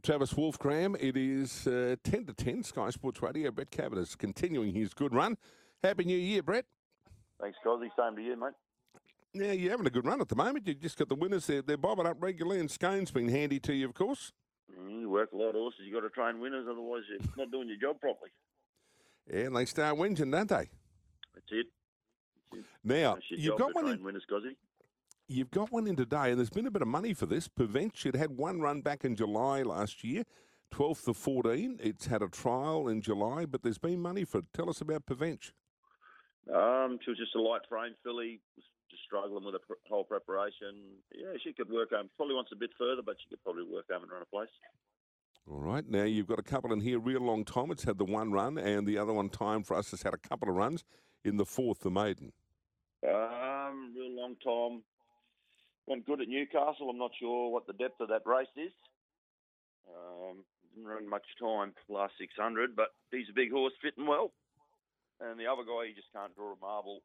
Travis Wolfgram. It is 10 to 10, Sky Sports Radio. Brett Cabot is continuing his good run. Happy New Year, Brett. Thanks, Cosy. Same to you, mate. Yeah, you're having a good run at the moment. You've just got the winners there. They're bobbing up regularly, and Scone's been handy to you, of course. You work a lot of horses. You've got to train winners, otherwise you're not doing your job properly. Yeah, and they start whinging, don't they? That's it. Now, That's your you've job got to one train in, winners, Cosy. you've got one in today, and there's been a bit of money for this. Pavent, it had one run back in July last year, 12th to 14. It's had a trial in July, but there's been money for it. Tell us about Pavent. She was just a light frame filly, was just struggling with the whole preparation. Yeah, she could work home. Probably wants a bit further, but she could probably work home and run a place. All right. Now, you've got a couple in here, Real Long Tom. It's had the one run, and the other one, Time for Us, has had a couple of runs in the fourth, the maiden. Real Long Tom went good at Newcastle. I'm not sure what the depth of that race is. Didn't run much time last 600, but he's a big horse, fitting well. And the other guy, he just can't draw a marble.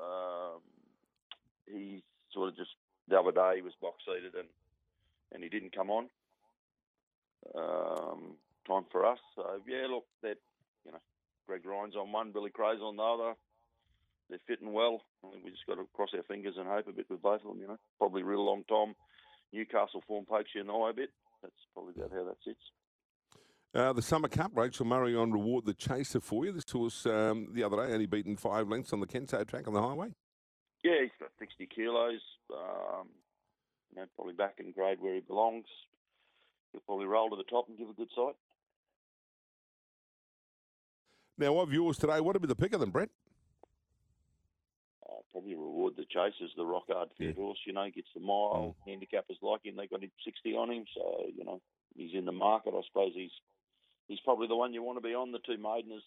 He sort of just, the other day, he was box-seated and he didn't come on. Time for Us. So, yeah, look, that, Greg Ryan's on one, Billy Crow's on the other. They're fitting well. I think we just got to cross our fingers and hope a bit with both of them, Probably Real Long Tom. Newcastle form pokes you in the eye a bit. That's probably about how that sits. The Summer Cup, Rachel Murray on Reward the Chaser for you. This horse the other day only beaten 5 lengths on the Kenso track on the highway. Yeah, he's got 60 kilos. Probably back in grade where he belongs. He'll probably roll to the top and give a good sight. Now, of yours today, what would be the pick of them, Brett? Probably Reward the Chasers, the rock hard fit horse, gets the mile. Handicappers like him, they got him 60 on him, so, he's in the market. I suppose he's probably the one you want to be on. The two maideners,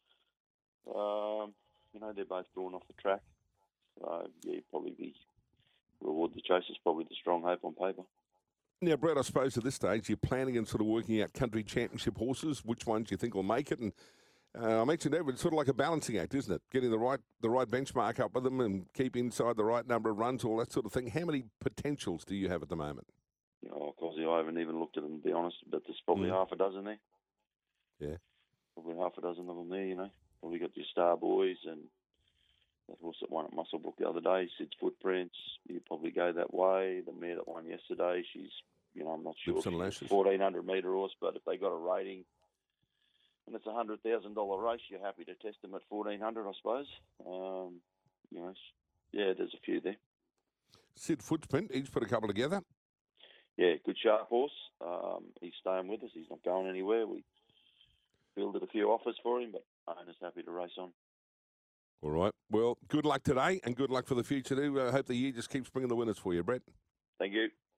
they're both drawn off the track. So, yeah, probably be Reward the Chasers, probably the strong hope on paper. Now, Brett, I suppose at this stage you're planning and sort of working out country championship horses, which ones you think will make it, and I mentioned that, but it's sort of like a balancing act, isn't it? Getting the right benchmark up with them and keep inside the right number of runs, all that sort of thing. How many potentials do you have at the moment? Of course, I haven't even looked at them, to be honest, but there's probably half a dozen there. Yeah. Probably half a dozen of them there, Probably got your Star Boys and that horse that won at Muswellbrook the other day, Sid's Footprints. You probably go that way. The mare that won yesterday, she's, I'm not sure. Lips and Lashes. 1,400 metre horse, but if they got a rating and it's a $100,000 race, you're happy to test them at 1,400, I suppose. There's a few there. Sid Footprint, he's put a couple together. Yeah, good sharp horse. He's staying with us. He's not going anywhere. We fielded a few offers for him, but owner's happy to race on. All right. Well, good luck today and good luck for the future too. I hope the year just keeps bringing the winners for you, Brett. Thank you.